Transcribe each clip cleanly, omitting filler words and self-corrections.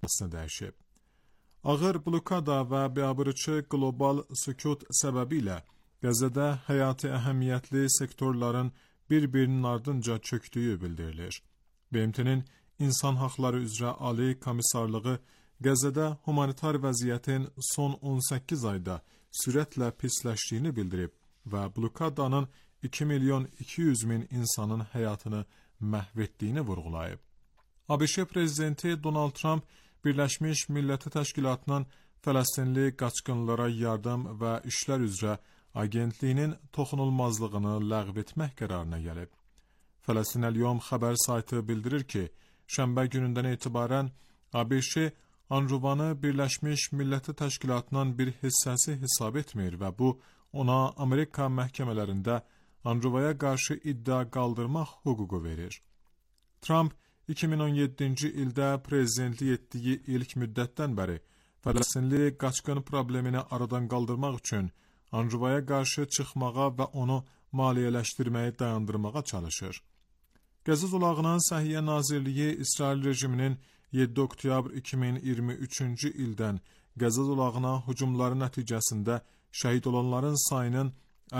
qaydasını dəyişib. Ağır blokada və biabırçı qlobal sükut səbəbilə Qəzzədə həyati əhəmiyyətli sektorların bir-birinin ardınca çöktüyü bildirilir. BMT-nin İnsan Haqları üzrə Ali Komissarlığı Qəzzədə humanitar vəziyyətin son 18 ayda sürətlə pisləşdiyini bildirib və blokadanın 2.200.000 insanın həyatını məhv etdiyini vurğulayıb. ABŞ prezidenti Donald Trump Birləşmiş Millətlər Təşkilatının Fələstinli qaçqınlara yardım və işlər üzrə agentliyinin toxunulmazlığını ləğv etmək qərarına gəlib. Fələstin Əl-Yom xəbər saytı bildirir ki, şənbə günündən etibarən ABŞ Anruvanı Birləşmiş Millətlər Təşkilatının bir hissəsi hesab etmir və bu ona Amerika məhkəmələrində Anruvaya qarşı iddia qaldırmaq hüququ verir. Trump 2017-ci ildə prezidentlik etdiyi ilk müddətdən bəri Fələstinli qaçqın problemini aradan qaldırmaq üçün Anruvaya qarşı çıxmağa və onu maliyyələşdirməyi dayandırmağa çalışır. Qəzza zolağının Səhiyyə Nazirliyi İsrail rejiminin 7 oktyabr 2023-cü ildən Qəzza zolağına hücumları nəticəsində şəhid olanların sayının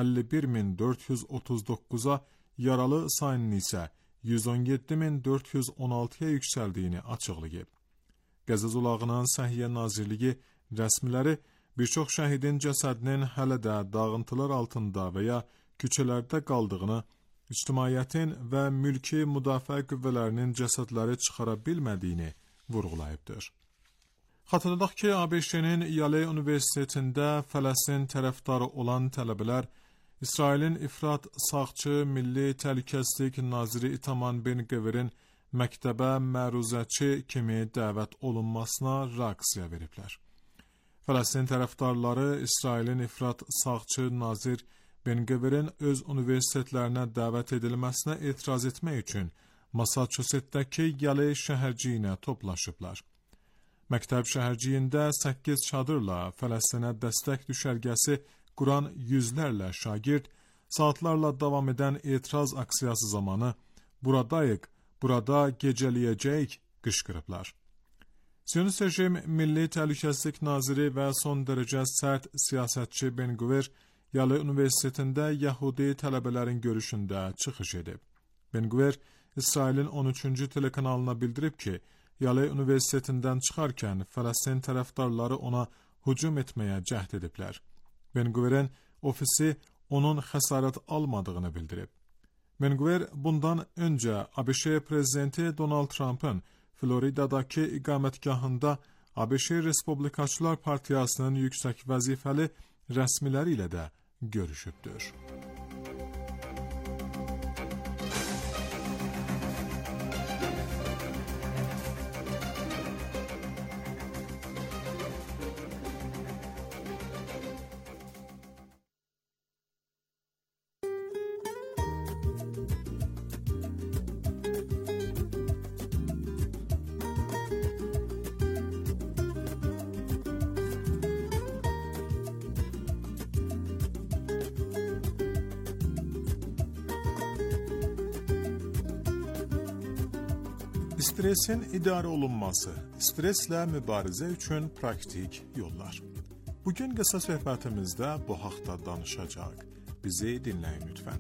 51.439-a, yaralı sayının isə 117.416-ya yüksəldiyini açıqlayıb. Qəzza zolağının Səhiyyə Nazirliyi rəsmiləri bir çox şəhidin cəsədinin hələ də dağıntılar altında və ya küçələrdə qaldığını, ictimaiyyətin və mülki müdafiə qüvvələrinin cəsədləri çıxara bilmədiyini vurğulayıbdır. Xatırladaq ki, ABŞ-nin Yale Universitetində Fələstin tərəfdarı olan tələbələr İsrailin ifrat sağçı Milli Təhlükəsizlik naziri İtaman Ben-Gvirin məktəbə məruzəçi kimi dəvət olunmasına reaksiya veriblər. Fələstin tərəfdarları İsrailin ifrat sağçı nazir Ben-Gvirin öz universitetlərinə dəvət edilməsinə etiraz etmək üçün Massachusettsdəki Yale şəhərciyinə toplaşıblar. Məktəb şəhərciyində 8 çadırla Fələstinə dəstək düşərgəsi quran yüzlərlə şagird saatlarla davam edən etiraz aksiyası zamanı "Buradayıq, burada gecələyəcəyik" qışqırıblar. Siyonist rejim Milli Təhlükəsizlik naziri və son dərəcə sərt siyasətçi Ben-Gvir Yale Universitetində Yahudi tələbələrin görüşündə çıxış edib. Ben-Gvir İsrailin 13-cü telekanalına bildirib ki, Yale Universitetindən çıxarkən Fələstin tərəfdarları ona hücum etməyə cəhd ediblər. Ben-Gvirin ofisi onun xəsarət almadığını bildirib. Ben-Gvir bundan öncə ABŞ prezidenti Donald Trump'ın Floridadakı iqamətgahında ABŞ Respublikaçılar Partiyasının yüksək vəzifəli rəsmiləri ilə də görüşübdür. Stresin idarə olunması, streslə mübarizə üçün praktik yollar. Bugün qısa söhbətimizdə bu haqda danışacaq. Bizi dinləyin lütfən.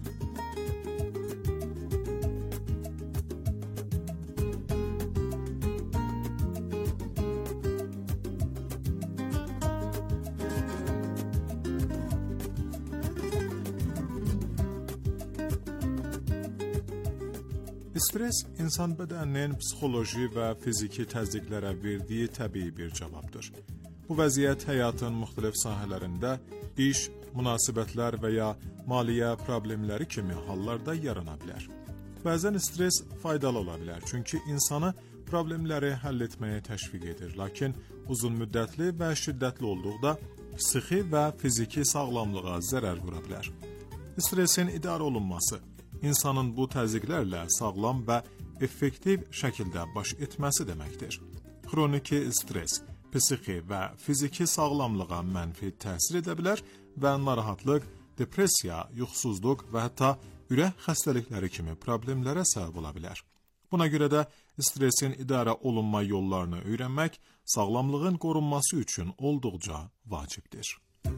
Stres, insan bədəninin psixoloji və fiziki təzyiqlərə verdiyi təbii bir cavabdır. Bu vəziyyət həyatın müxtəlif sahələrində iş, münasibətlər və ya maliyyə problemləri kimi hallarda yarana bilər. Bəzən stres faydalı ola bilər, çünki insanı problemləri həll etməyə təşviq edir, lakin uzun müddətli və şiddətli olduqda psixi və fiziki sağlamlığa zərər vura bilər. Stresin idarə olunması insanın bu təzyiqlərlə sağlam və effektiv şəkildə baş etməsi deməkdir. Xroniki stres, psixi və fiziki sağlamlığa mənfi təsir edə bilər və narahatlıq, depressiya, yuxusuzluq və hətta ürək xəstəlikləri kimi problemlərə səbəb ola bilər. Buna görə də stresin idarə olunma yollarını öyrənmək sağlamlığın qorunması üçün olduqca vacibdir.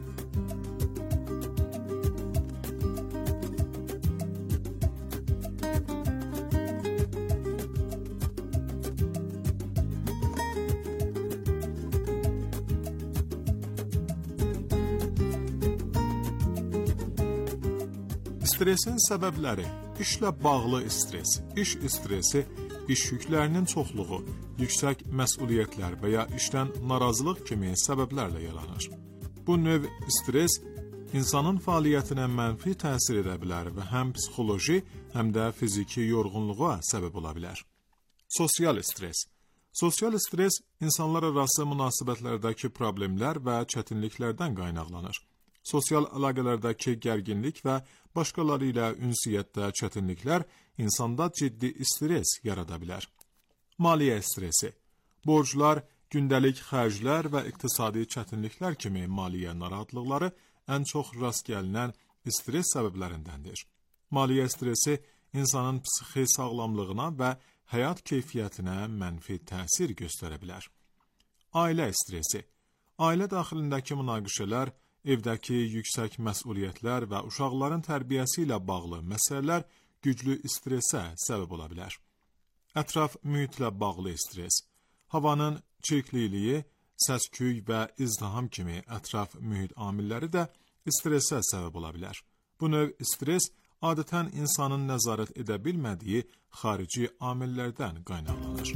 Stresin səbəbləri: işlə bağlı stres, iş stresi, iş yüklərinin çoxluğu, yüksək məsuliyyətlər və ya işdən narazılıq kimi səbəblərlə yaranır. Bu növ stres insanın fəaliyyətinə mənfi təsir edə bilər və həm psixoloji, həm də fiziki yorğunluğa səbəb ola bilər. Sosial stres. Sosial stres insanlar arası münasibətlərdəki problemlər və çətinliklərdən qaynaqlanır. Sosial əlaqələrdəki gərginlik və başqaları ilə ünsiyyətdə çətinliklər insanda ciddi stres yarada bilər. Maliyyə stresi. Borclar, gündəlik xərclər və iqtisadi çətinliklər kimi maliyyə narahatlıqları ən çox rast gəlinən stres səbəblərindəndir. Maliyyə stresi insanın psixi sağlamlığına və həyat keyfiyyətinə mənfi təsir göstərə bilər. Ailə stresi. Ailə daxilindəki münaqişələr, evdəki yüksək məsuliyyətlər və uşaqların tərbiyəsi ilə bağlı məsələlər güclü stresə səbəb ola bilər. Ətraf mühitlə bağlı stres. Havanın çirkliliyi, səs-küy və izdiham kimi ətraf mühit amilləri də stresə səbəb ola bilər. Bu növ stres adətən insanın nəzarət edə bilmədiyi xarici amillərdən qaynaqlanır.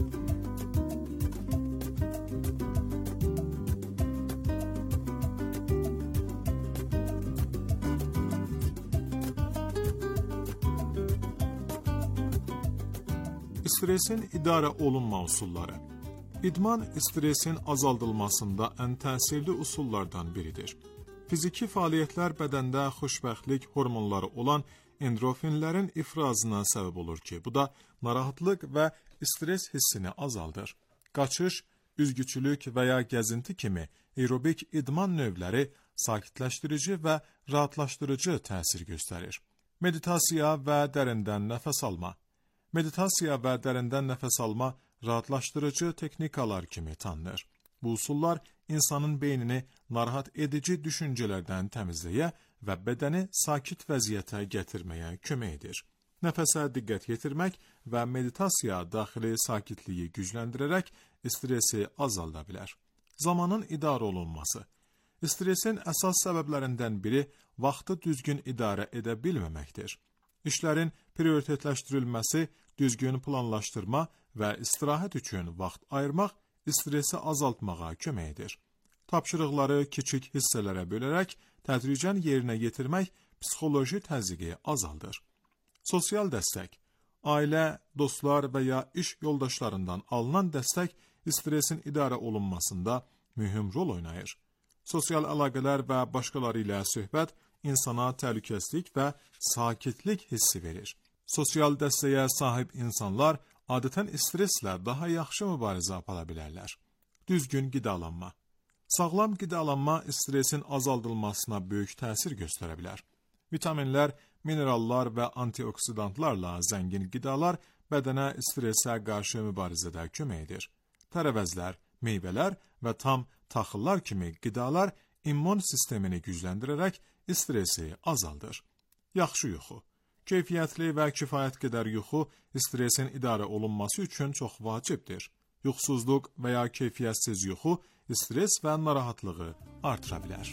Stresin idarə olunma üsulları. İdman stresin azaldılmasında ən təsirli üsullardan biridir. Fiziki fəaliyyətlər bədəndə xoşbəxtlik hormonları olan endorfinlərin ifrazına səbəb olur ki, bu da narahatlıq və stres hissini azaldır. Qaçış, üzgüçülük və ya gəzinti kimi aerobik idman növləri sakitləşdirici və rahatlaşdırıcı təsir göstərir. Meditasiya və dərindən nəfəs alma. Meditasiya və dərindən nəfəs alma rahatlaşdırıcı texnikalar kimi tanınır. Bu üsullar insanın beynini narahat edici düşüncələrdən təmizləyə və bədəni sakit vəziyyətə gətirməyə kömək edir. Nəfəsə diqqət yetirmək və meditasiya daxili sakitliyi gücləndirərək stresi azalda bilər. Zamanın idarə olunması. Stresin əsas səbəblərindən biri vaxtı düzgün idarə edə bilməməkdir. İşlərin prioritetləşdirilməsi, düzgün planlaşdırma və istirahət üçün vaxt ayırmaq stresi azaltmağa kömək edir. Tapşırıqları kiçik hissələrə bölərək tədricən yerinə yetirmək psixoloji təzyiqi azaldır. Sosial dəstək. Ailə, dostlar və ya iş yoldaşlarından alınan dəstək stresin idarə olunmasında mühüm rol oynayır. Sosial əlaqələr və başqaları ilə söhbət insana təhlükəsizlik və sakitlik hissi verir. Sosial dəstəyə sahib insanlar adətən streslə daha yaxşı mübarizə apara bilərlər. Düzgün qidalanma. Sağlam qidalanma stresin azaldılmasına böyük təsir göstərə bilər. Vitaminlər, minerallar və antioksidantlarla zəngin qidalar bədənə stresə qarşı mübarizədə kömək edir. Tərəvəzlər, meyvələr və tam taxıllar kimi qidalar immun sistemini gücləndirərək stresi azaldır. Yaxşı yuxu. Keyfiyyətli və kifayət qədər yuxu stresin idarə olunması üçün çox vacibdir. Yuxusuzluq və ya keyfiyyətsiz yuxu stres və narahatlığı artıra bilər.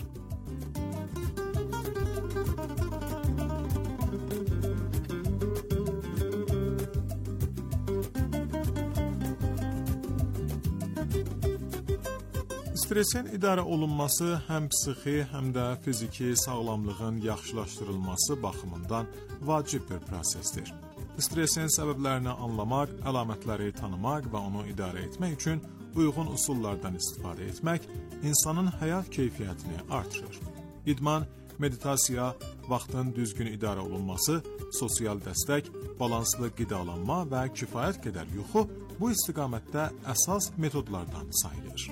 Stresin idarə olunması həm psixi, həm də fiziki sağlamlığın yaxşılaşdırılması baxımından vacib bir prosesdir. Stresin səbəblərini anlamaq, əlamətləri tanımaq və onu idarə etmək üçün uyğun üsullardan istifadə etmək insanın həyat keyfiyyətini artırır. İdman, meditasiya, vaxtın düzgün idarə olunması, sosial dəstək, balanslı qidalanma və kifayət qədər yuxu bu istiqamətdə əsas metodlardan sayılır.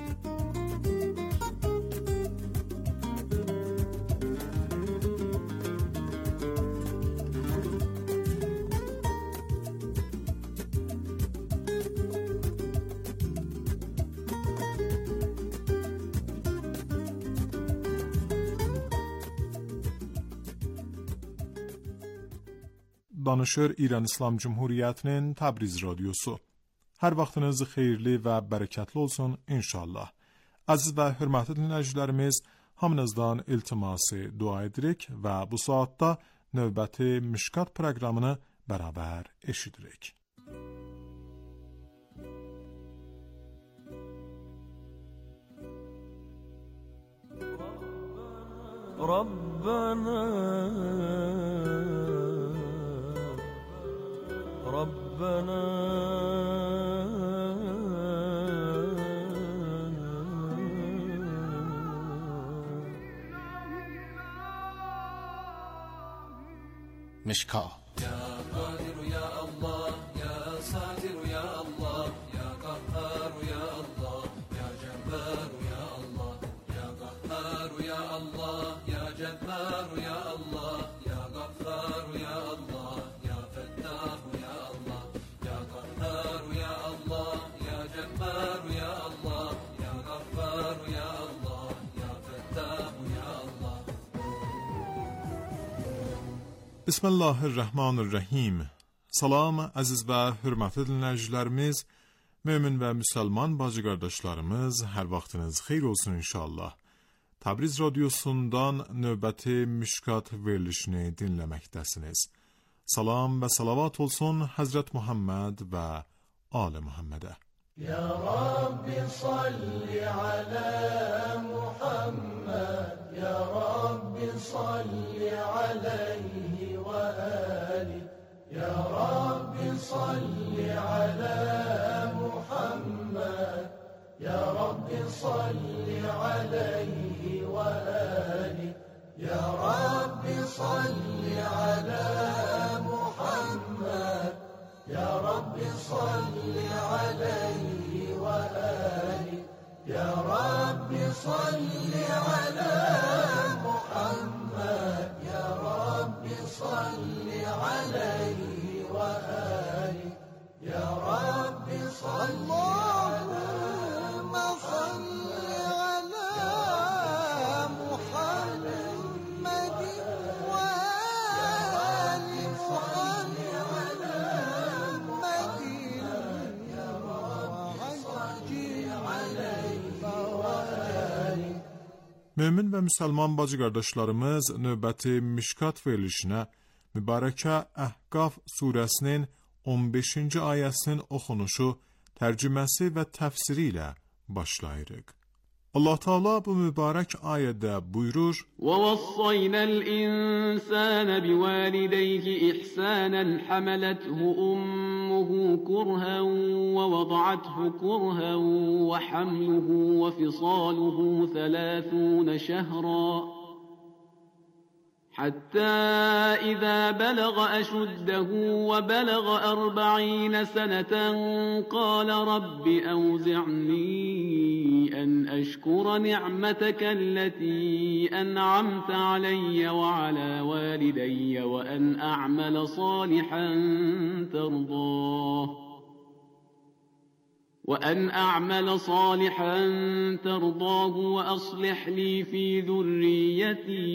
danışır İran İslam Cumhuriyeti'nin Təbriz radiosu. Hər vaxtınız xeyirli və bərəkətli olsun inşallah. Əziz və hörmətli dinləyicilərimiz, hamınızdan iltiması dua edirik və bu saatda növbəti Mişkat proqramını bərabər eşidirik. ربنا مشکا يا قادر يا الله يا ساتر يا الله يا قهار يا الله يا جبار يا الله يا قهار يا الله يا جبار يا الله يا غفار يا الله يا فتاح يا الله يا قهار يا الله يا جبار يا الله يا غفار يا الله يا فتاح يا الله. Bismillahirrahmanirrahim. Salam, əziz və hörmətli dinləyicilərimiz, mömin və müsəlman bacı qardaşlarımız, hər vaxtınız xeyir olsun inşallah. Təbriz radiosundan növbəti Mişkat verilişini dinləməkdəsiniz. Salam və salavat olsun Həzrət Muhammed və Ali Muhammedə. Ya Rabbi salli ala Muhammed, Ya Rabbi salli alayhi wa ali, Ya Rabbi salli ala Muhammed, Ya Rabbi salli alayhi wa ali, Ya Rabbi salli ala Muhammed, Ya Rabbi salli alayhi wa ali, Ya Rabbi salli ala Muhammed, Ya Rabbi salli alayhi wa ali, Ya Rabbi salli Allahumma salli ala Muhammadin wa ali salli ala Mömin və müsəlman bacı qardaşlarımız, növbəti Mişkat verilişinə mübarəkə Əhqaf surəsinin 15-ci ayəsinin oxunuşu, tərcüməsi və təfsiri ilə başlayırıq. Allah Teala bu mübarək ayədə buyurur: وَوَصَّيْنَا الْإِنسَانَ بِوَالِدَيْهِ إِحْسَانًا حَمَلَتْهُ أُمُّهُ كُرْهًا وَوَضَعَتْهُ كُرْهًا وَحَمْلُهُ وَفِصَالُهُ 30 شهرا حتى إذا بلغ أشده وبلغ 40 سنة قال رب أوزعني أن أشكر نعمتك التي أنعمت علي وعلى والدي وأن أعمل صالحا ترضاه وأصلح لي في ذريتي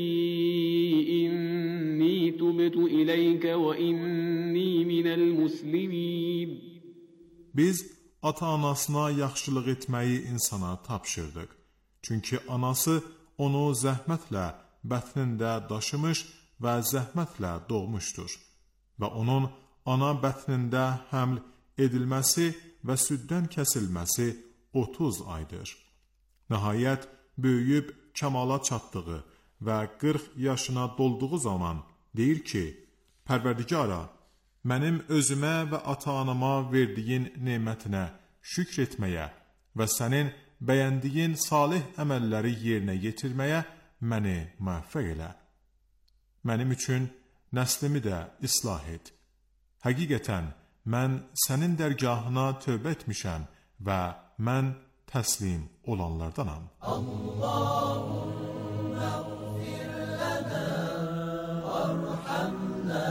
إني تبت إليك وإني من المسلمين. Biz ata-anasına yaxşılıq etməyi insana tapşırdıq. Çünki anası onu zəhmətlə bətnində daşımış və zəhmətlə doğmuşdur. Və onun ana bətnində həml edilməsi və süddən kəsilməsi 30 aydır. Nəhayət, böyüyüb kəmala çatdığı və 40 yaşına dolduğu zaman deyir ki, Pərverdigara, mənim özümə və ata-anama verdiyin nemətinə şükr etməyə və sənin bəyəndiyin salih əməlləri yerinə yetirməyə məni müvəffəq elə. Mənim üçün nəslimi də islah et. Həqiqətən, mən sənin dərgahına tövbə etmişəm və mən təslim olanlardanam. Allahümme gfir lana varhamna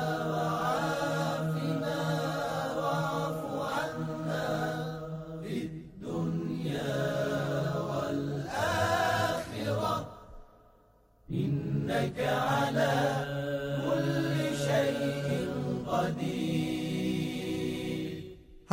وعافنا واعف عنا في الدنيا والآخرة إنك على كل شيء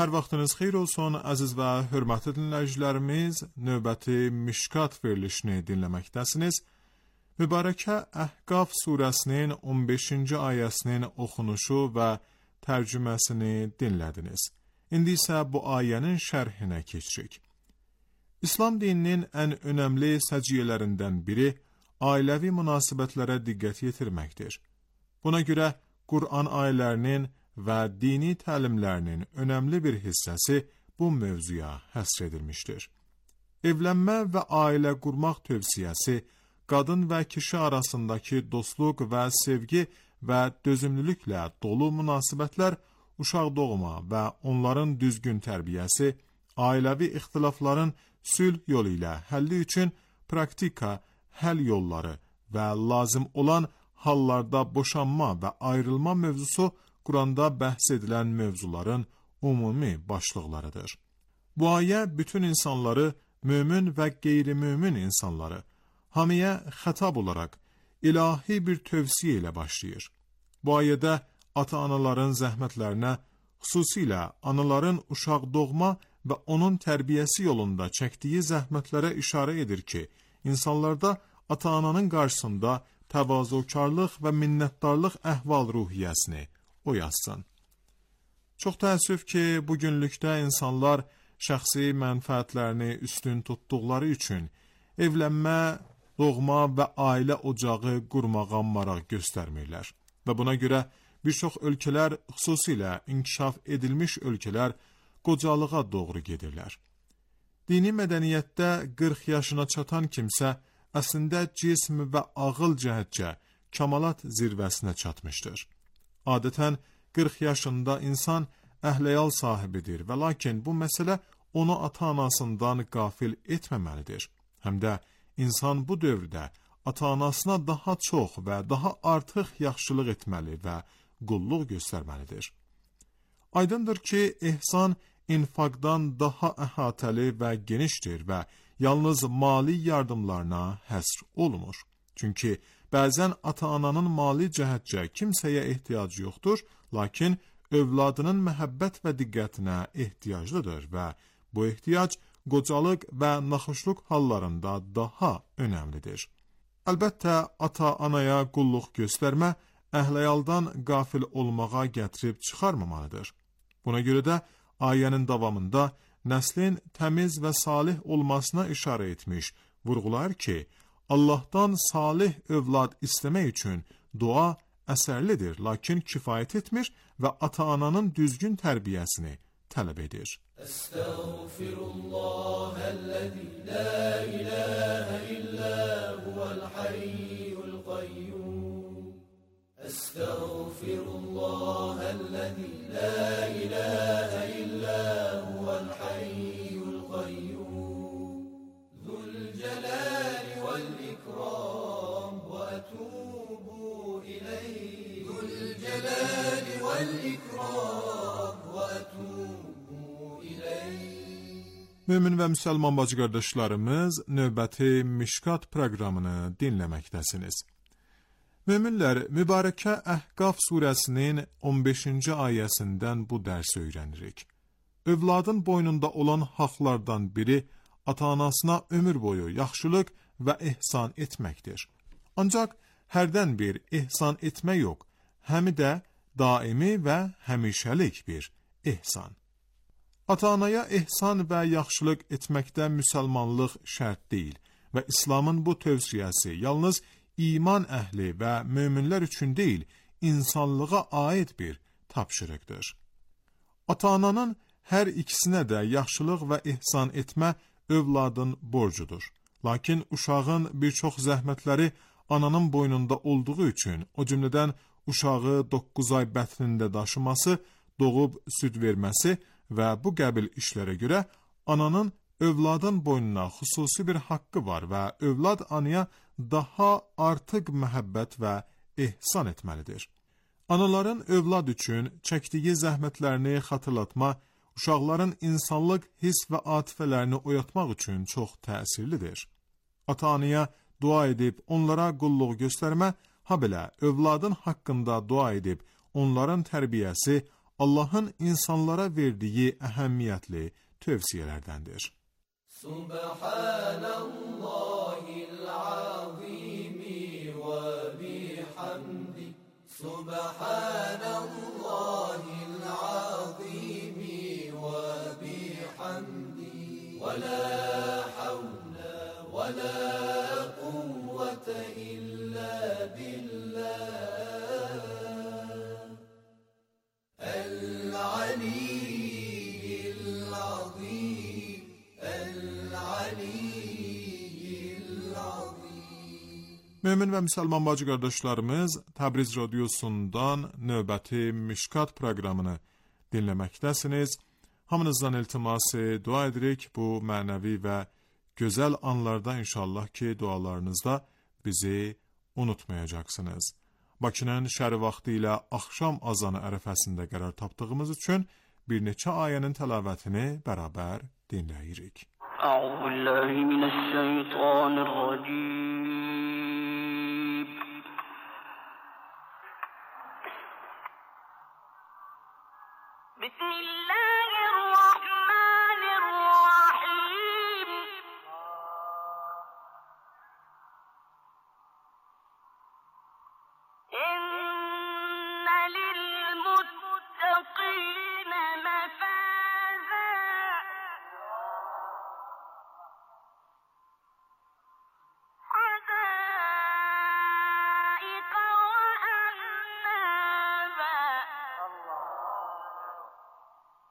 hər vaxtınız xeyir olsun, əziz və hörmətli dinləyicilərimiz. Növbəti Mişkat verilişini dinləməkdəsiniz. Mübarəkə Əhqaf surəsinin 15-ci ayəsinin oxunuşu və tərcüməsini dinlədiniz. İndi isə bu ayənin şərhinə keçirik. İslam dininin ən önəmli səciyyələrindən biri ailəvi münasibətlərə diqqət yetirməkdir. Buna görə Qur'an ayələrinin və dini təlimlərinin önəmli bir hissəsi bu mövzuya həsr edilmişdir. Evlənmə və ailə qurmaq tövsiyəsi, qadın və kişi arasındakı dostluq və sevgi və dözümlülüklə dolu münasibətlər, uşaq doğma və onların düzgün tərbiyəsi, ailəvi ixtilafların sülh yolu ilə həlli üçün praktika, həll yolları və lazım olan hallarda boşanma və ayrılma mövzusu Quranda bəhs edilən mövzuların ümumi başlıqlarıdır. Bu ayə bütün insanları, mömin və qeyri-mömin insanları, hamıya xətab olaraq ilahi bir tövsiyə ilə başlayır. Bu ayədə ata-anaların zəhmətlərinə, xüsusilə anaların uşaq doğma və onun tərbiyəsi yolunda çəkdiyi zəhmətlərə işarə edir ki, insanlarda ata-ananın qarşısında təvazökarlıq və minnətdarlıq əhval-ruhiyyəsini oyasın. Çox təəssüf ki, bugünlükdə insanlar şəxsi mənfəətlərini üstün tutduqları üçün evlənmə, doğma və ailə ocağı qurmağa maraq göstərmirlər. Və buna görə bir çox ölkələr, xüsusilə inkişaf edilmiş ölkələr qocalığa doğru gedirlər. Dini mədəniyyətdə 40 yaşına çatan kimsə əslində cism və ağıl cəhətcə kamalat zirvəsinə çatmışdır. Adətən 40 yaşında insan əhləyal sahibidir və lakin bu məsələ onu ata-anasından qafil etməməlidir. Həm də insan bu dövrdə ata-anasına daha çox və daha artıq yaxşılıq etməli və qulluq göstərməlidir. Aydındır ki, ehsan infaqdan daha əhatəli və genişdir və yalnız mali yardımlarına həsr olunur. Çünki bəzən ata-ananın mali cəhətcə kimsəyə ehtiyacı yoxdur, lakin övladının məhəbbət və diqqətinə ehtiyaclıdır və bu ehtiyac qocalıq və naxoşluq hallarında daha önəmlidir. Əlbəttə, ata-anaya qulluq göstərmə əhləyaldan qafil olmağa gətirib çıxarmamalıdır. Buna görə də ayənin davamında nəslin təmiz və salih olmasına işarə etmiş, vurğular ki, Allahdan salih övlad istəmək üçün dua əsərlidir, lakin kifayət etmir və ata-ananın düzgün tərbiyəsini tələb edir. Estağfirullahəl-ləzi la ilahə illə huvəl-hayyul qayyum. Estağfirullahəl-ləzi la ilahə illə huvəl-hayyul qayyum. Zülcəlali vəl-ikram və ətubu ileyh. Zülcəlali vəl-ikram və ətubu ileyh. Mömin və müsəlman bacı qardaşlarımız, növbəti Mişkat proqramını dinləməkdəsiniz. Möminlər, mübarəkə Əhqaf surəsinin 15-ci ayəsindən bu dərsi öyrənirik. Övladın boynunda olan haqlardan biri ata-anasına ömür boyu yaxşılıq və ehsan etməkdir. Ancaq hərdən bir ehsan etmə yox, həmi də daimi və həmişəlik bir ehsan. Ata-anaya ehsan və yaxşılıq etməkdə müsəlmanlıq şərt deyil və İslamın bu tövsiyəsi yalnız iman əhli və möminlər üçün deyil, insanlığa aid bir tapşırıqdır. Ata-ananın hər ikisinə də yaxşılıq və ehsan etmə övladın borcudur. Lakin uşağın bir çox zəhmətləri ananın boynunda olduğu üçün, o cümlədən uşağı 9 ay bətnində daşıması, doğub süd verməsi və bu qəbil işlərə görə ananın övladın boynuna xüsusi bir haqqı var və övlad anaya daha artıq məhəbbət və ehsan etməlidir. Anaların övlad üçün çəkdiyi zəhmətlərini xatırlatma, uşaqların insanlıq hiss və atifələrini oyatmaq üçün çox təsirlidir. Ata-anaya dua edib onlara qulluq göstərmə, ha belə övladın haqqında dua edib onların tərbiyəsi, Allahın insanlara verdiyi əhəmiyyətli tövsiyələrdəndir. Subhanallahil azim və bihamdi Subhanallahil azim və bihamdi və la havla və la quvvete illa billah el-aliyyil azim el-aliyyil azim. Mömin və müsəlman bacı qardaşlarımız, Təbriz radiosundan növbəti Mişkat proqramını dinləməkdəsiniz. Hamınızdan iltimas dua edirik bu mənəvi və gözəl anlarda inşallah ki, dualarınızda bizi unutmayacaqsınız. Bakının şəri vaxtı ilə axşam azanı ərəfəsində qərar tapdığımız üçün bir neçə ayənin təlavətini bərabər dinləyirik. Euzubillahimineşşeytanirracim. Bismillahirrahmanirrahim. İnne lilmuttaqine mefâza. Hadâika ve ennâba.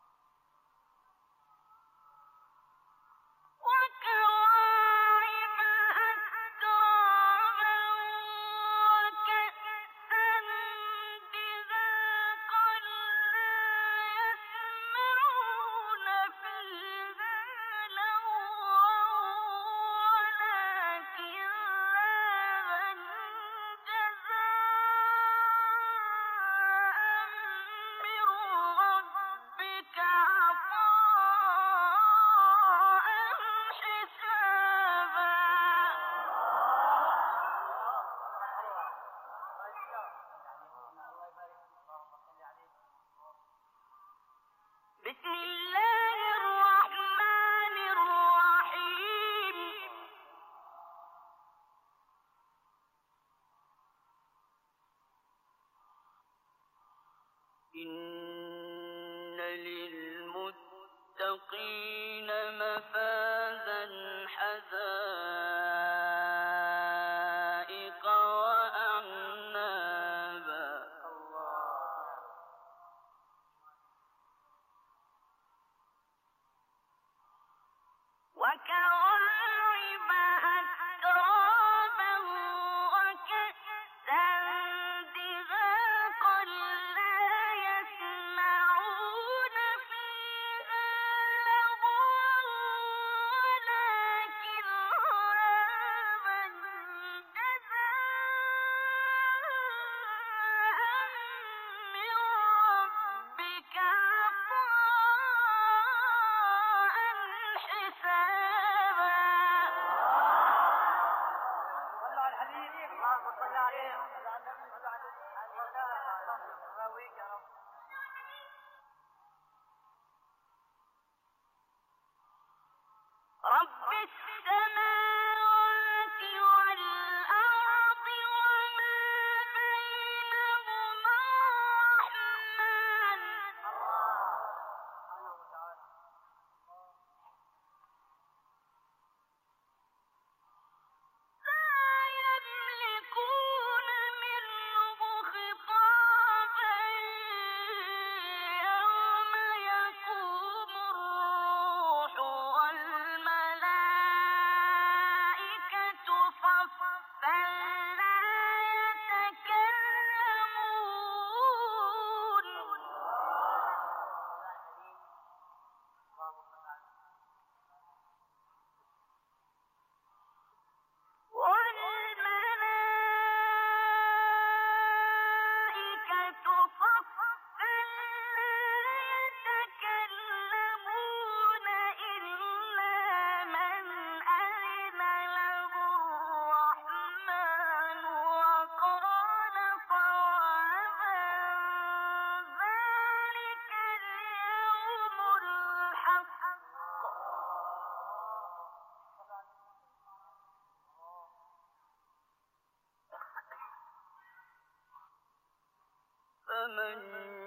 فمن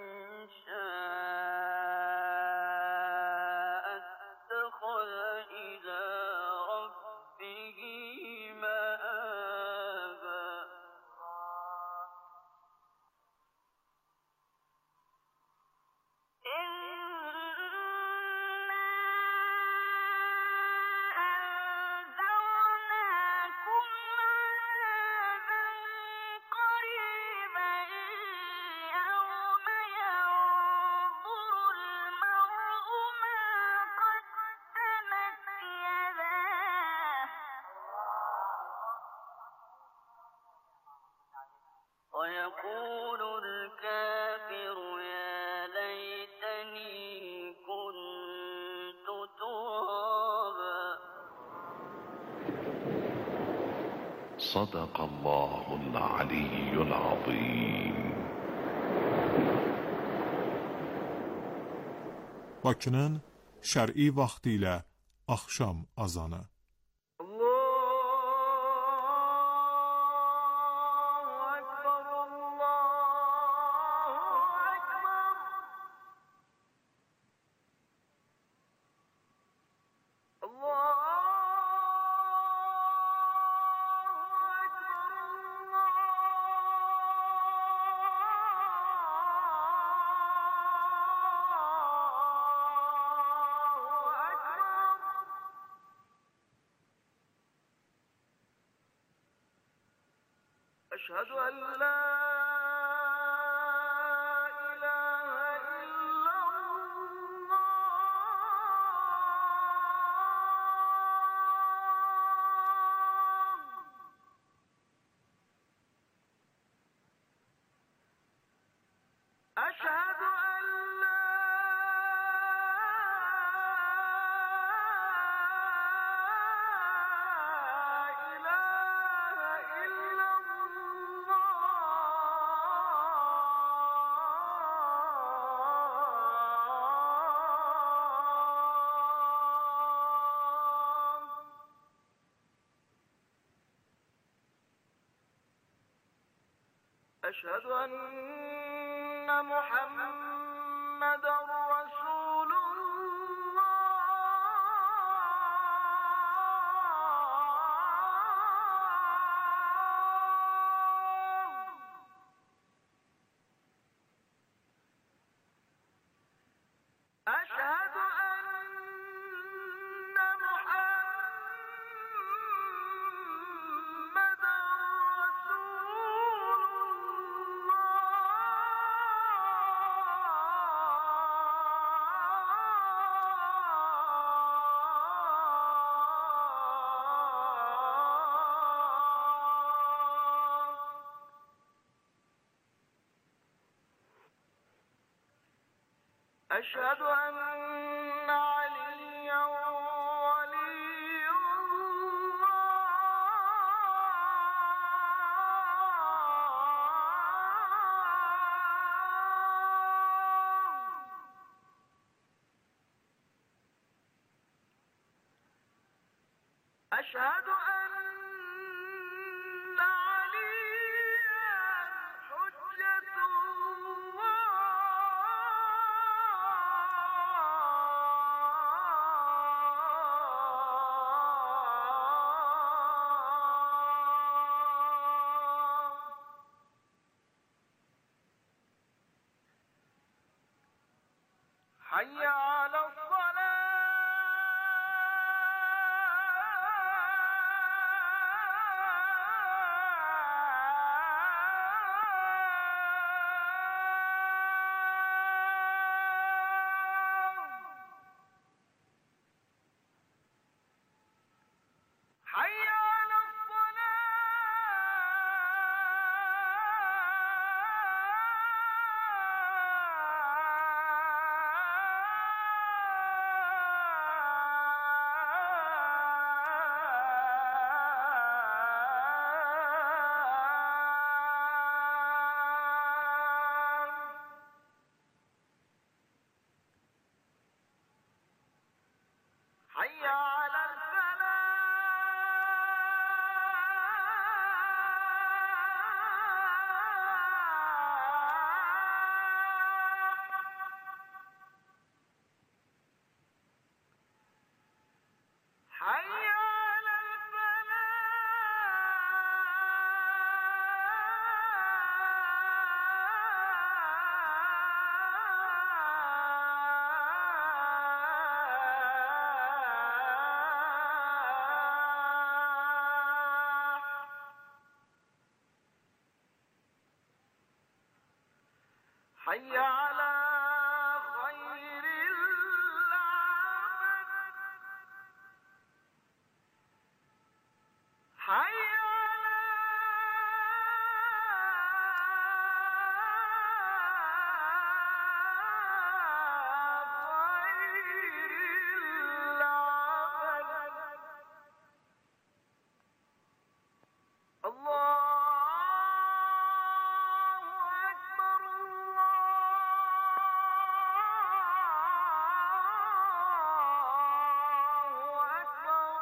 شاء اتخذ إلى ربه مآبا ويقول الكافر يا ليتني كنت ترابا. صدق الله العلي العظيم. Bakının şər'i vaxtı ilə axşam azanı. أشهد أن لا إله إلا الله أشهد أن لا أشهد أن محمدًا رسول الله أشهد أن محمدًا رسول أشهد أن عليا ولي الله أشهد أن عليا حجة الله حي على الصلاة حي على خير العمل حي على خير العمل الله أكبر الله أكبر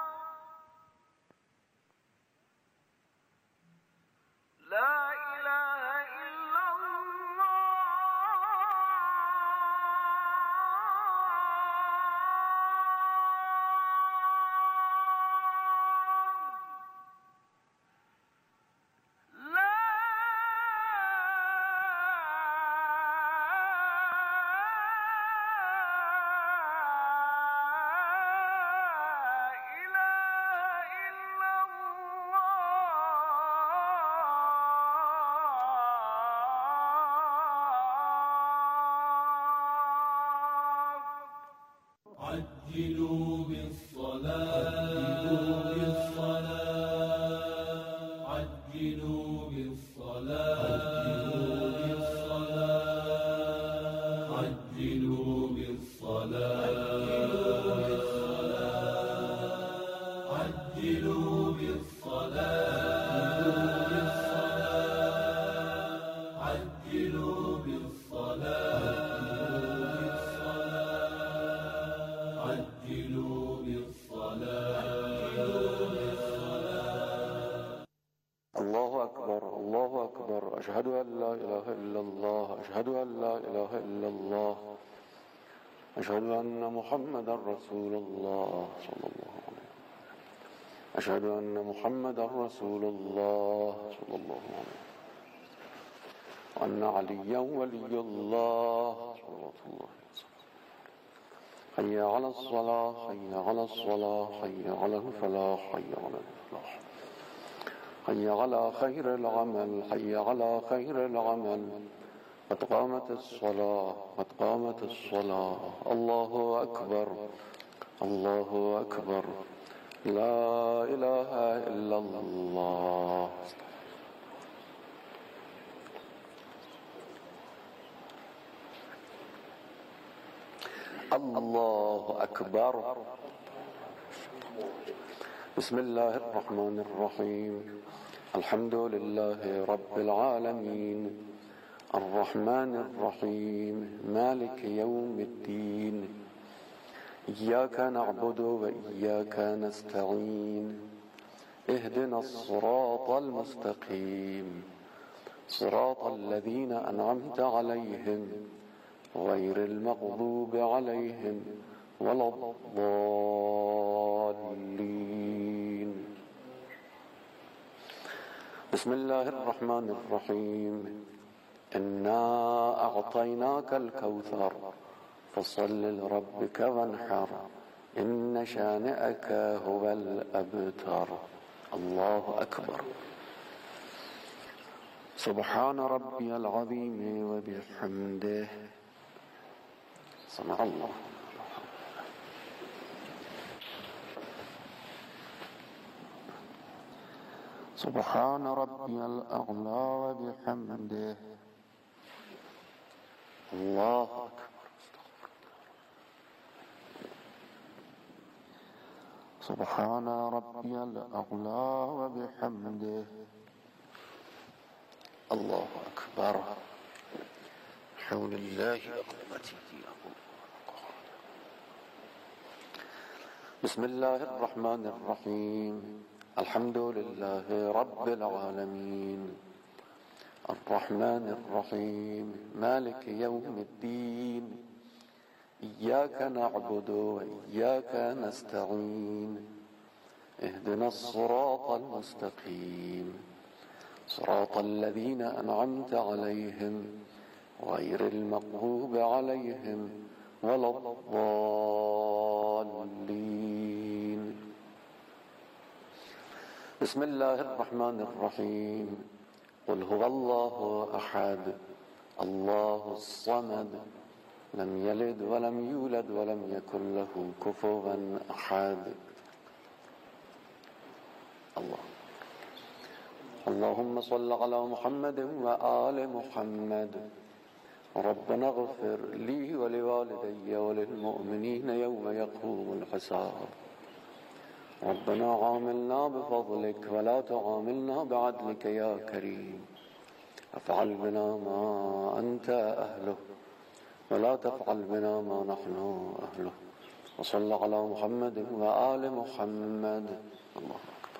لا إله إلا الله لا إله إلا الله عجلوا بالصلاة عجلوا بالصلاة عجلوا بالصلاة عجلوا بالصلاة عجلوا بالصلاة عجلوا بالصلاة الله أكبر الله أكبر أشهد أن لا إله إلا الله أشهد أن لا إله إلا الله أشهد أن محمدا رسول الله صلى الله عليه وسلم أشهد أن محمدا رسول الله صلى الله عليه وسلم وأن عليا ولي الله صلى الله عليه وسلم حي على الصلاة حي على الصلاة حي على الفلاح حي على الفلاح حي على خير العمل حي على خير العمل قد قامت الصلاة قد قامت الصلاة الله أكبر الله أكبر لا إله إلا الله الله أكبر بسم الله الرحمن الرحيم الحمد لله رب العالمين الرحمن الرحيم مالك يوم الدين إياك نعبد وإياك نستعين اهدنا الصراط المستقيم صراط الذين أنعمت عليهم غير المغضوب عليهم ولا الضالين بسم الله الرحمن الرحيم إنا أعطيناك الكوثر فصل لربك وانحر إن شانئك هو الأبتر الله أكبر سبحان ربي العظيم وبحمده سمع الله سبحان ربي الأعلى وبحمده الله أكبر سبحان ربي الأعلى وبحمده الله أكبر حول الله وقوته بسم الله الرحمن الرحيم الحمد لله رب العالمين الرحمن الرحيم مالك يوم الدين إياك نعبد وإياك نستعين اهدنا الصراط المستقيم صراط الذين أنعمت عليهم غير المغضوب عليهم ولا الضالين بسم الله الرحمن الرحيم قل هو الله أحد الله الصمد لم يلد ولم يولد ولم يكن له كفوا أحد. اللهم صل على محمد وآل محمد. ربنا اغفر لي ولوالدي وللمؤمنين يوم يقوم الحساب. ربنا عاملنا بفضلك ولا تعاملنا بعدلك يا كريم. افعل بنا ما أنت أهله ولا تفعل بنا ما نحن أهله. وصل على محمد وآل محمد. الله أكبر.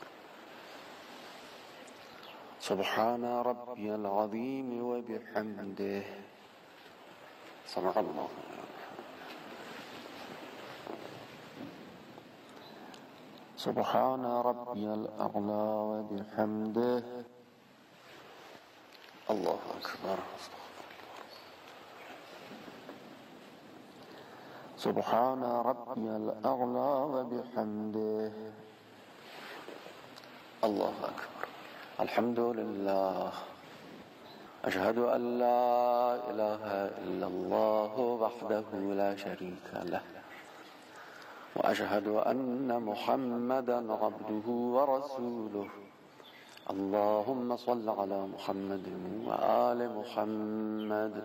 سبحان ربي العظيم وبحمده. سمع الله. سبحان ربي الأعلى وبحمده. الله أكبر. سبحان ربي الأعلى وبحمده. الله أكبر. الحمد لله. أشهد أن لا إله إلا الله وحده لا شريك له، وأشهد أن محمدا عبده ورسوله. اللهم صل على محمد وآل محمد.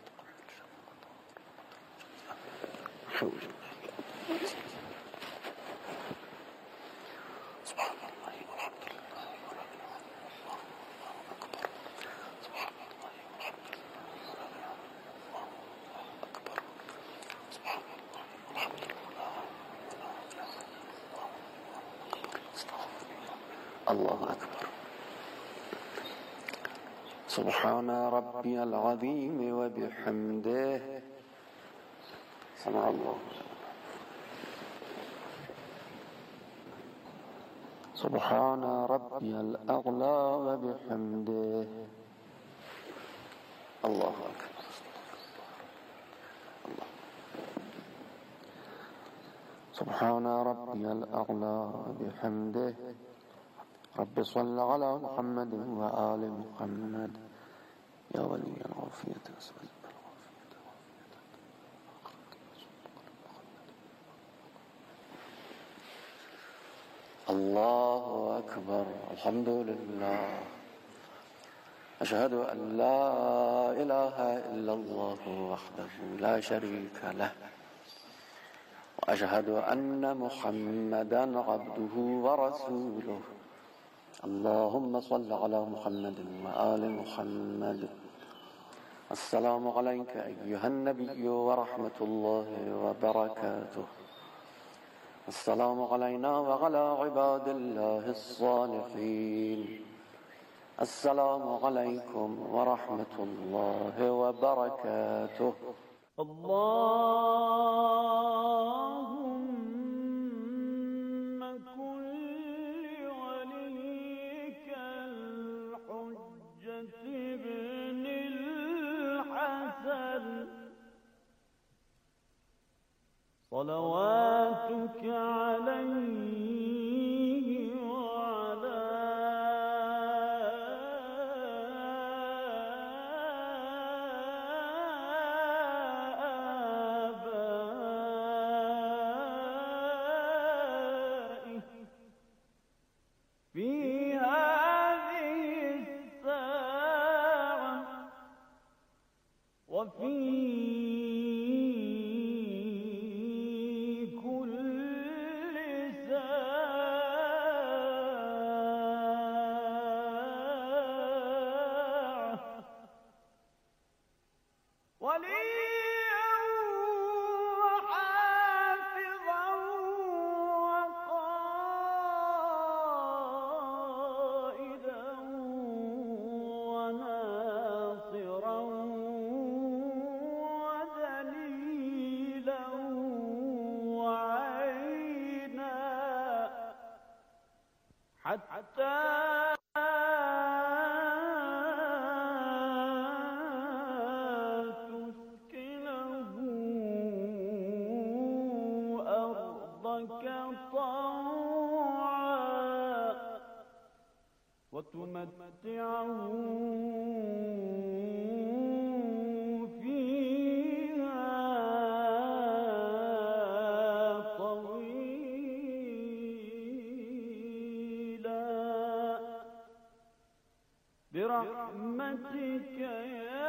سبحان الله والحمد لله ولا إله إلا الله أكبر. سبحان الله والحمد لله أكبر. سبحان الله والحمد لله. الله أكبر. سبحان ربي العظيم وبحمده. سمع الله. سبحان ربي الأعلى وبحمده. الله أكبر. الله. سبحان ربي الأعلى وبحمده. رب صل على محمد وآل محمد. يا ولي العافية أسأل الله أكبر. الحمد لله. أشهد أن لا إله إلا الله وحده لا شريك له، وأشهد أن محمدا عبده ورسوله. اللهم صل على محمد وآل محمد. السلام عليك أيها النبي ورحمة الله وبركاته. السلام علينا وعلى عباد الله الصالحين. السلام عليكم ورحمة الله وبركاته. اللهم كن لوليك الحجة ابن الحسن صلواتك عليه وعلى آبائه في هذه الساعة وفي وليا وحافظا وقائدا وناصرا ودليلا وعينا حتى طوعا وتمتعه برحمتك يا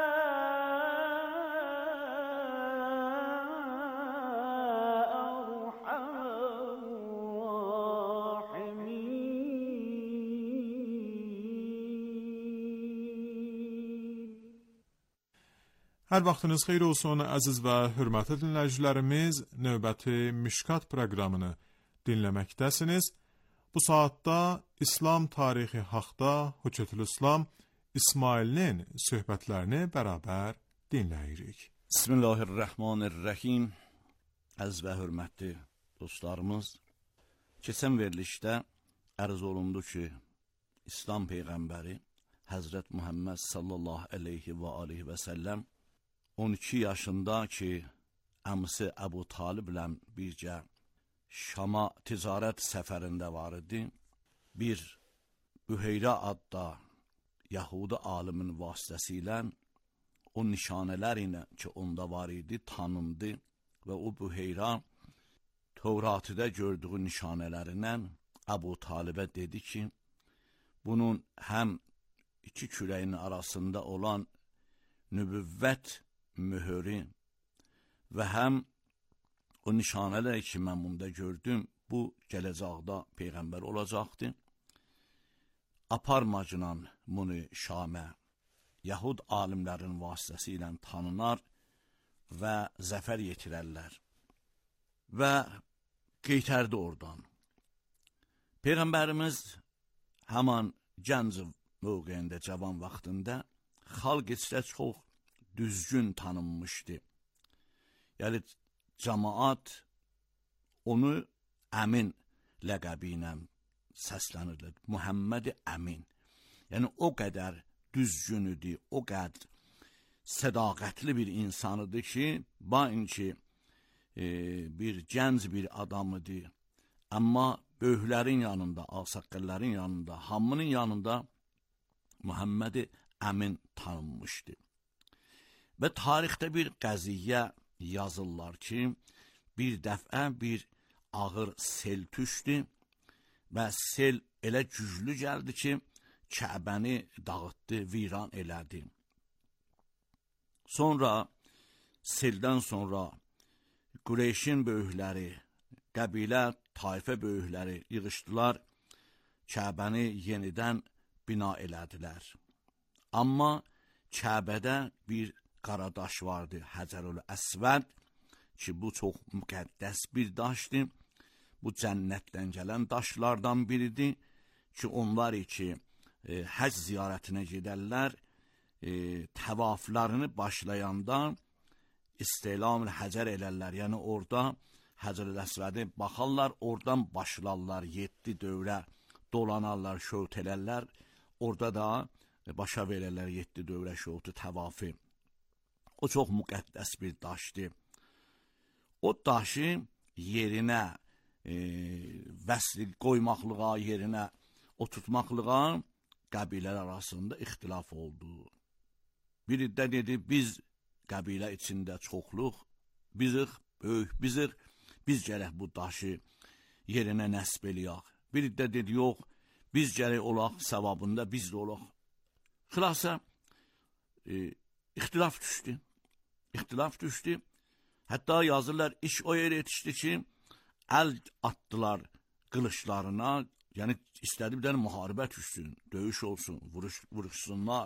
Hər vaxtınız xeyir olsun, əziz və hörmətli dinləyicilərimiz, növbəti Mişkat proqramını dinləməkdəsiniz. Bu saatda İslam tarixi haqda Hüccətül-İslam İsmailin söhbətlərini bərabər dinləyirik. Bismillahirrahmanirrahim. Əziz və hörmətli dostlarımız, keçən verilişdə ərz olundu ki, İslam Peyğəmbəri Həzrət Muhammed sallallahu aleyhi və aleyhi və səlləm 12 yaşında ki, əmsi Əbu Taliblə bircə Şama ticarət səfərində var idi. Bir Büheyrə adda Yahudi alimin vasitəsilə o nişanələr ilə ki, onda var idi, tanındı və o Büheyrə Tövratədə gördüyü nişanələrindən Əbu Talibə dedi ki, bunun həm iki kürəyin arasında olan nübüvvət mühürü və həm o nişanələr ki, mən bunda gördüm, bu gələcəkdə Peyğəmbər olacaqdı. Aparmacınan bunu Şamə, Yahud alimlərin vasitəsilə tanınar və zəfər yetirərlər və qeytərdi oradan. Peyğəmbərimiz həman gənc mövqeyində, cavan vaxtında xalq içdə çox düzgün tanınmışdı. Yəni, cəmaat onu Əmin ləqəbi ilə səslənirlər. Muhammed Əmin. Yəni, o qədər düzgün idi, o qədər sədaqətli bir insan idi ki, bainki bir gənc bir adam idi. Amma böyüklərin yanında, ağsaqqalların yanında, hamının yanında Muhammed Əmin tanınmışdı. Və tarixdə bir qəziyyə yazırlar ki, bir dəfə bir ağır sel düşdü və sel elə güclü gəldi ki, Kəbəni dağıtdı, viran elədi. Sonra, seldən sonra Qureyşin böyükləri, qəbilə, tayfə böyükləri yığışdılar, Kəbəni yenidən bina elədilər. Amma Kəbədə bir qaradaş vardı, Həcərül-Əsvəd, ki, bu çox müqəddəs bir daşdır. Bu cənnətdən gələn daşlardan biridir ki, onlar ki, həc ziyarətinə gedərlər, təvaflarını başlayanda istilam-ı həcər elərlər. Yəni, orada Həcər-ül-Əsvədi baxarlar, oradan başlarlar, 7 dövrə dolanarlar, şöt elərlər. Orada da başa verərlər 7 dövrə şötü təvafı. O çox müqəddəs bir daşdır. O daşı yerinə, vəsli qoymaqlığa, yerinə oturtmaqlığa qəbilələr arasında ixtilaf oldu. Biri də dedi, biz qəbilə içində çoxluq, bizik, böyük bizik, biz gərək bu daşı yerinə nəsb eləyək. Biri də dedi, yox, biz gərək olaq savabında, biz də olaq. Xülasə, ixtilaf düşdü. İxtilaf düşdü. Hətta yazırlar, iş o yerə yetişdi ki, əl atdılar qılıçlarına, yəni istədi bir dənə müharibə düşsün, döyüş olsun, vuruşsunlar.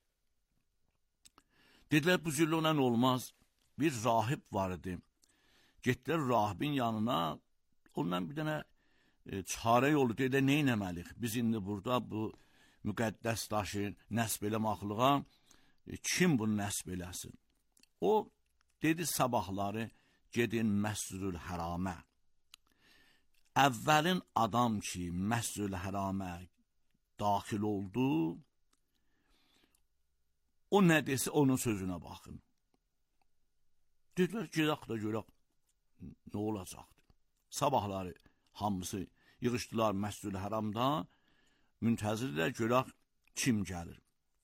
Dedilər, bu cürlə olmaz. Bir rahib var idi. Getdilər rahibin yanına, ondan bir dənə çarə yolu deyilə, nə eləməliyik? Biz indi burada bu müqəddəs daşı nəsb eləmaqlığa kim bunu nəsb eləsin? O dedi, sabahları gedin Məscidül Həramə. Əvvəlin adam ki, Məscidül Həramə daxil oldu, o nə desə onun sözünə baxın. Dedilər, gedək də görək, nə olacaqdır? Sabahları hamısı yığışdılar Məscidül Həramda, müntəzirlər görək kim gəlir.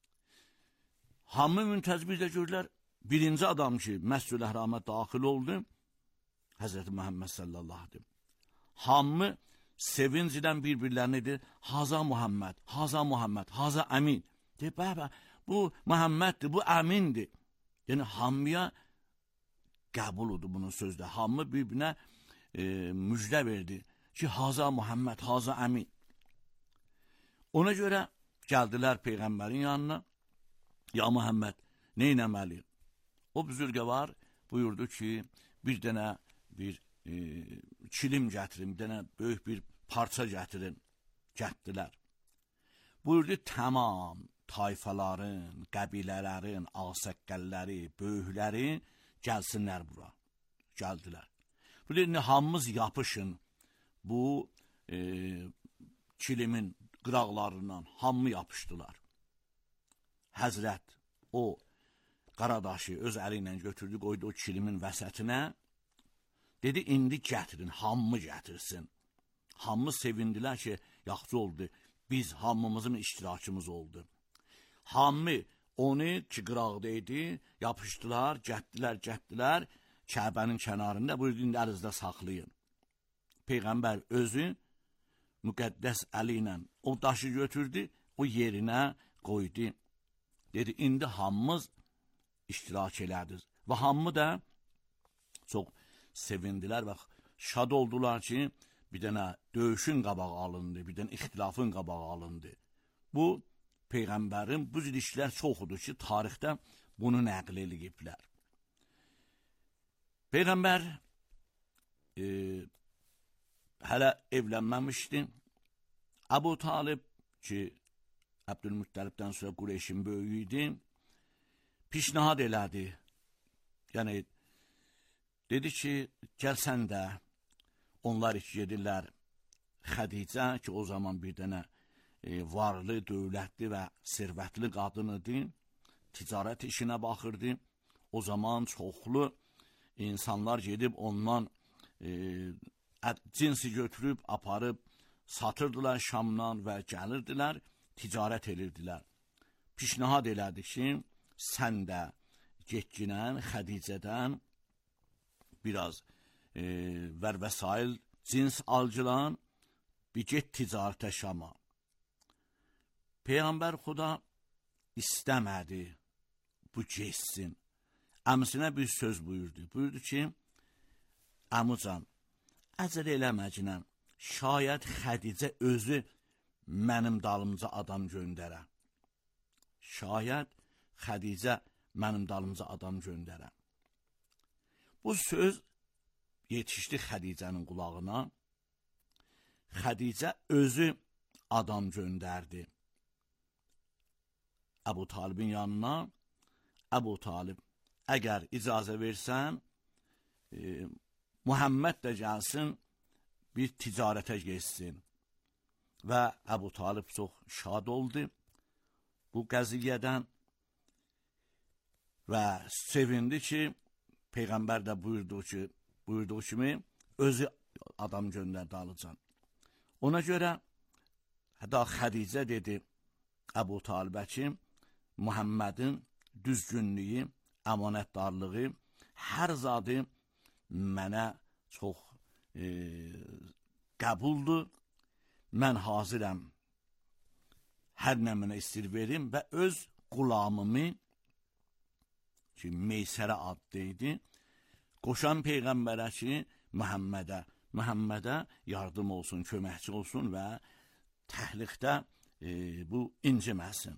Hamı müntəzir bir də görürlər, birinci adam ki, Məscidül Həramə daxil oldu, Həzrəti Muhammed sallallahu aleyhi. Hamı sevincidən bir-birlərini edir, Haza Muhammed, Haza Muhammed, Haza Əmin. Deyir, baba, bu Muhammeddir, bu əmindir. Yəni, hamıya qəbuludur bunun sözdə. Hamı bir-birinə müjdə verdi ki, haza Muhammed, haza əmin. Ona görə gəldilər Peyğəmbərin yanına. Ya Muhammed, nə eləməliyik? O büzürgəvar buyurdu ki, bir dənə kilim gətirin, bir dənə böyük bir parça gətirin. Gətdilər. Buyurdu, tamam tayfaların, qəbilələrin, ağsaqqəlləri, böyükləri gəlsinlər bura. Gəldilər. Buyurdu, hamımız yapışın bu kilimin qıraqlarından, hamı yapışdılar. Həzrət o qaradaşı öz əli ilə götürdü, qoydu o kilimin vəsətinə. Dedi, indi gətirin, hamı gətirsin. Hamı sevindilər ki, yaxşı oldu, biz hamımızın iştirakımız oldu. Hamı onu ki, qıraqdaydı, yapışdılar, gətdilər, Kəbənin kənarında, buyurdu, indi əlinizdə saxlayın. Peyğəmbər özü müqəddəs əli ilə o daşı götürdü, o yerinə qoydu. Dedi, indi hamımız iştirak elədik. Və hamı da çox sevindilər və şad oldular ki, bir dənə döyüşün qabağı alındı, bir dənə ixtilafın qabağı alındı. Bu, Peyğəmbərin bu cür işlər çoxudur ki, tarixdə bunu nəql ediblər. Peyğəmbər hələ evlənməmişdi. Əbu Talib ki, Əbdülmüttəlibdən sonra Qureyşin böyüyü idi, pişnahad elədi. Yəni, dedi ki, gəlsən də, onlar iki gedirlər Xədicə ki, o zaman bir dənə varlı, dövlətli və sirvətli qadın idi, ticarət işinə baxırdı. O zaman çoxlu insanlar gedib ondan cinsi götürüb, aparıb, satırdılar Şamdan və gəlirdilər, ticarət edirdilər. Pişnahad elədi ki, sən də getginən Xədicədən biraz vəsail cins alcılan, bir get ticarətə Şama. Peyğəmbər Xuda istəmədi bu geçsin. Əmisinə bir söz buyurdu. Buyurdu ki, əmucan, əcəl eləməcinən, şayət Xədicə özü mənim dalımca adam göndərə. Şayət Xədicə mənim dalımca adam göndərə. Bu söz yetişdi Xədicənin qulağına. Xədicə özü adam göndərdi Əbu Talibin yanına. Əbu Talib, əgər icazə versən, Muhammed də gəlsin, bir ticarətə geçsin. Və Əbu Talib çox şad oldu bu qəziyyədən və sevindi ki, Peyğəmbər də buyurduğu kimi özü adam göndərdi alıcan. Ona görə hətta Xədicə dedi Əbu Talibə ki, Muhammedin düzgünlüyü, əmanətdarlığı, hər zadı mənə çox qəbuldur. Mən hazirəm, hər nə mənə istir verim və öz qulamımı, ki, Meysərə adlıydı, qoşan Peyğəmbərə ki, Muhammedə yardım olsun, köməkçi olsun və təhliqdə bu inciməsin.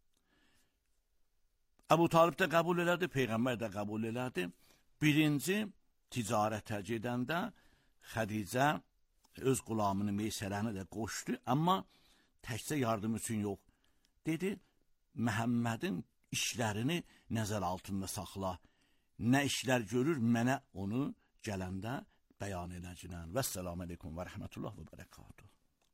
Əbu Talib də qəbul elədi, Peyğəmbər də qəbul elədi. Birinci ticarətə gedəndə Xədicə öz qulamını, Meysərəni də qoşdu, amma təkcə yardım üçün yox. Dedi, Məhəmmədin işlərini nəzər altında saxla. Nə işlər görür, mənə onu gələndə bəyan edəcəklər. Vəssalamu aleykum və rəhmətullah və bərəkatuhu.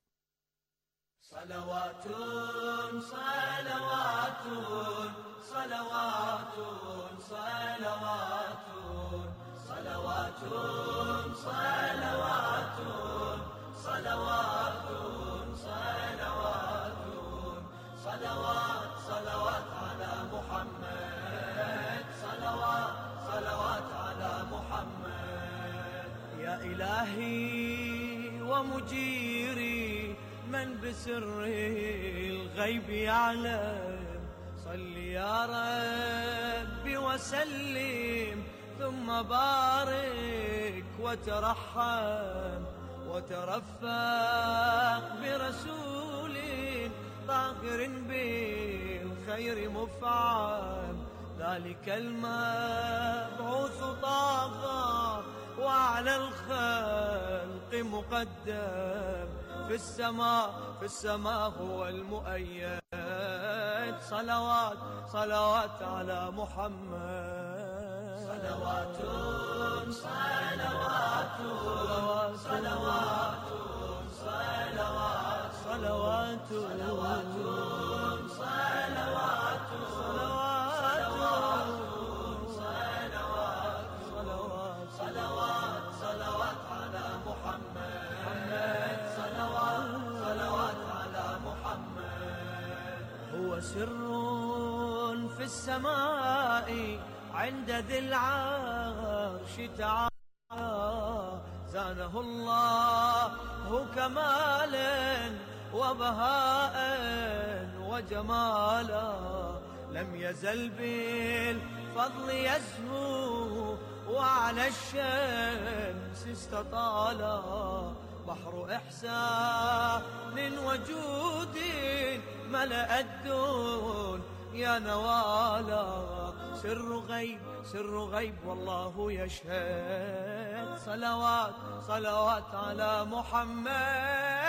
Salavatun, salavatun, salavatun, salavatun, salavatun, salavatun, salavatun, salavatun, salavat, salavat ala Muhammed, salavat, salavat ala Muhammed. Ya ilahi wa mujiri من بسر الغيب يعلم صل يا ربي وسلم ثم بارك وترحم وترفق برسول طاهر بالخير مفعم ذلك المبعوث طه وعلى الخلق مقدم في السماء هو المؤيد صلوات على محمد صلوات على محمد صلوات على محمد هو سر في السماء عند ذي العرش تعالى زانه الله كمالا وبهاء وجمالا لم يزل بالفضل يزهو وعلى الشمس استطالا بحر إحسان وجود ملأ الدون يا نوالا سر غيب والله يشهد صلوات على محمد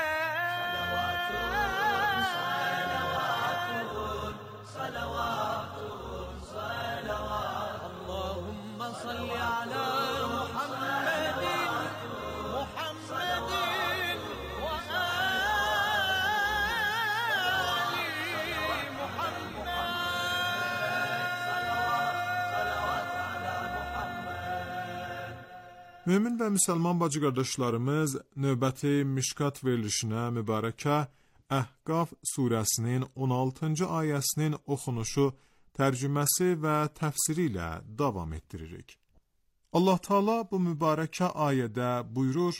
صلوات اللهم صل على محمد وآل محمد صلوات على محمد. Mömin və müsəlman bacı qardaşlarımız, növbəti Mişkat verilişinə mübarəkə Əhqaf surəsinin 16-cı ayəsinin oxunuşu, tərcüməsi və təfsiri ilə davam etdiririk. Allah Teala bu mübarəkə ayədə buyurur: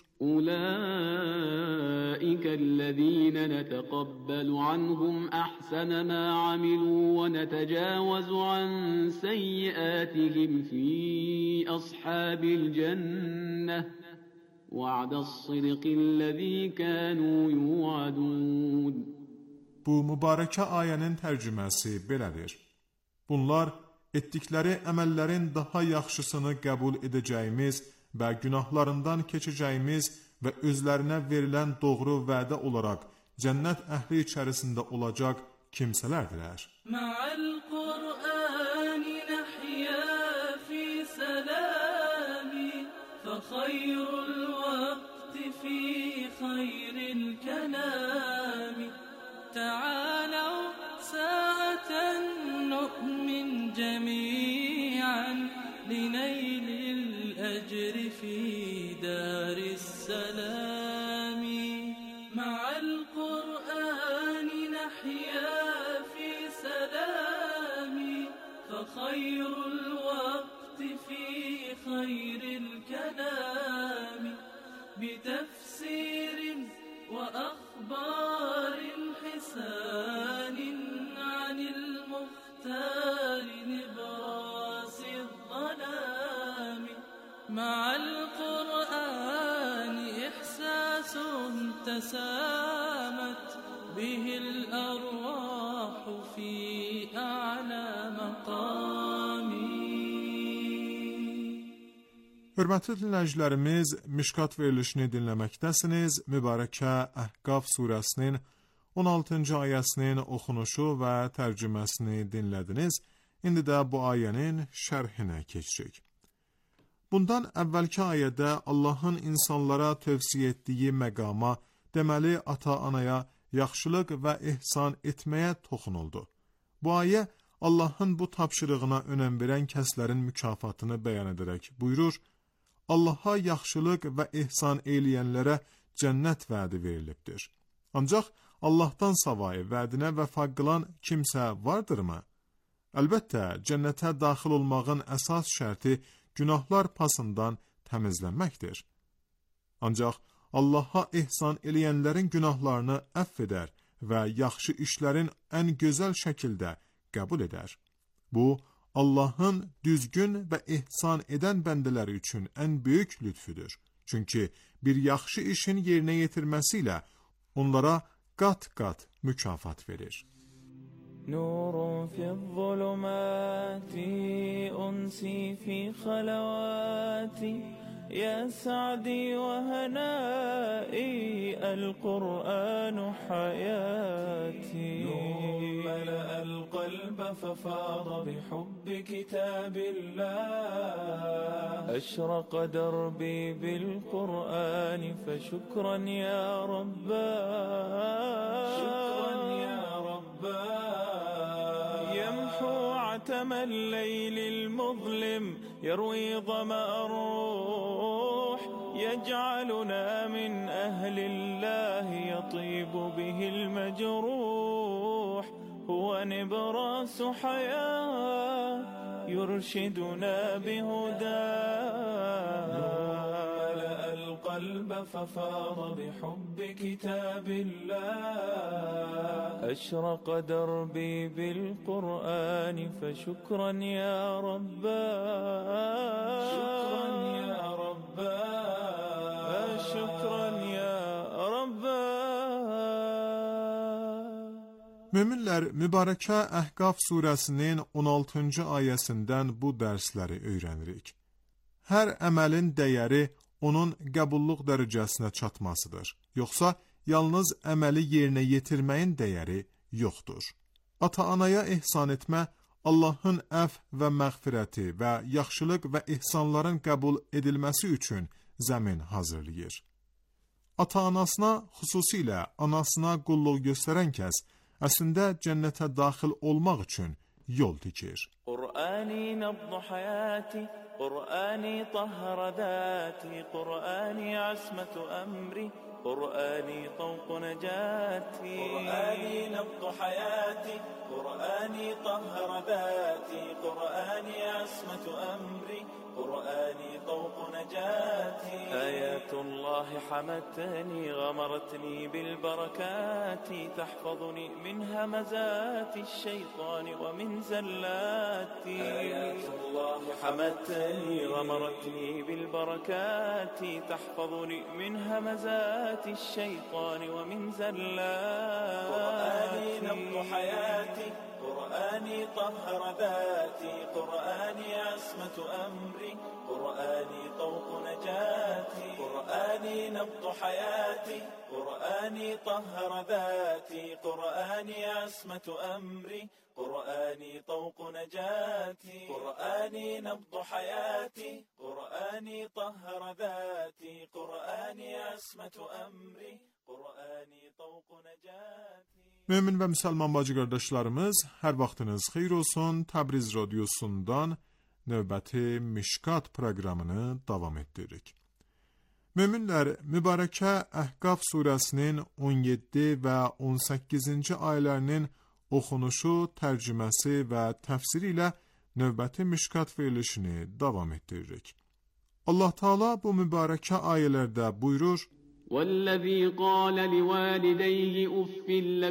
Ulaikellezine netaqabbalu anhum ahsana ma amilu ve netecavazu an seyyiatihim fi ashabil cenneh va'das-sidqillezî kânû yu'adûn. Bu mübarəkə ayənin tərcüməsi belədir. Bunlar etdikləri əməllərin daha yaxşısını qəbul edəcəyimiz və günahlarından keçəcəyimiz və özlərinə verilən doğru vədə olaraq cənnət əhli içərisində olacaq kimsələrdirlər. Ma'al Qur'ani nahya fi salami fa khayrul waqti fi khayril kalami ta'alu sa'atan nu'min jami'an لنيل الأجر في دار السلام مع القرآن نحيا في سلام فخير الوقت في خير الكلام بتفسير وأخبار حسان عن المختار نبراس الظلام مع القرآن إحساس تسامت به الأرواح في أعلى مقام. Hörmətli dinləyicilərimiz, Mişkat verilişini dinləməkdəsiniz. Mübarəkə Əhqaf surəsinin 16-cı ayəsinin oxunuşu və tərcüməsini dinlədiniz. İndi də bu ayənin şərhinə keçəcək. Bundan əvvəlki ayədə Allahın insanlara tövsiyə etdiyi məqama, deməli ata-anaya yaxşılıq və ihsan etməyə toxunuldu. Bu ayə Allahın bu tapşırığına önəm verən kəslərin mükafatını bəyan edərək buyurur: Allaha yaxşılıq və ihsan eləyənlərə cənnət vədi verilibdir. Ancaq Allahdan savayı vədinə vəfa qılan kimsə vardırmı? Əlbəttə, cənnətə daxil olmağın əsas şərti günahlar pasından təmizlənməkdir. Ancaq Allaha ihsan eləyənlərin günahlarını əff edər və yaxşı işlərin ən gözəl şəkildə qəbul edər. Bu, Allahın düzgün və ihsan edən bəndələri üçün ən böyük lütfüdür. Çünki bir yaxşı işin yerinə yetirməsi ilə onlara qat-qat mükafat verir. نور في الظلمات أنسي في خلواتي يا سعدي وهنائي القرآن حياتي نور ملأ القلب ففاض بحب كتاب الله أشرق دربي بالقرآن فشكرا يا رباه شكرا يا رباه يمحو عتم الليل المظلم يروي ظمأ الروح يجعلنا من أهل الله يطيب به المجروح هو نبراس حياة يرشدنا بهداه ملأ القلب ففاض بحب كتاب الله أشرق دربي بالقرآن فشكرا يا رباه شكرا يا رباه شكرا يا رباه. Möminlər Mübarəkə Əhqaf surəsinin 16-cı ayəsindən bu dərsləri öyrənirik. Hər əməlin dəyəri onun qəbulluq dərəcəsinə çatmasıdır. Yoxsa yalnız əməli yerinə yetirməyin dəyəri yoxdur. Ata-anaya ehsan etmə Allahın əfv və məğfirəti və yaxşılıq və ihsanların qəbul edilməsi üçün zəmin hazırlayır. Ata-anasına, xüsusilə anasına qulluq göstərən kəs əslində cənnətə daxil olmaq üçün yol tikir. Qur'ani nabdu hayati قرآني طهر ذاتي قرآني عصمة أمري قرآني طوق نجاتي قرآني نبض حياتي قرآني طهر ذاتي قرآني عصمة أمري قرآني طوق نجاتي آيات الله حمتني غمرتني بالبركات تحفظني من همزات الشيطان ومن زلاتي آيات الله حمتني غمرتني بالبركات تحفظني من همزات الشيطان ومن زلاتي قرآني نبض حياتي قرآني طهر ذاتي قرآني عصمة أمري قرآني طوق نجاتي قرآني نبض حياتي قرآني طهر ذاتي قرآني عصمة أمري قرآني طوق نجاتي قرآني نبض حياتي قرآني طهر ذاتي قرآني عصمة أمري قرآني طوق نجاتي. Mömin və müsəlman bacı qardaşlarımız, hər vaxtınız xeyir olsun. Təbriz radiosundan növbəti Mişkat proqramını davam etdiririk. Möminlər, Mübarəkə Əhqaf surəsinin 17 və 18-ci ayələrinin oxunuşu, tərcüməsi və təfsiri ilə növbəti Mişkat verilişini davam etdiririk. Allah Teala bu mübarəkə ayələrdə buyurur: وَالَّذِي قَالَ لِوَالِدَيْهِ أُفٍّ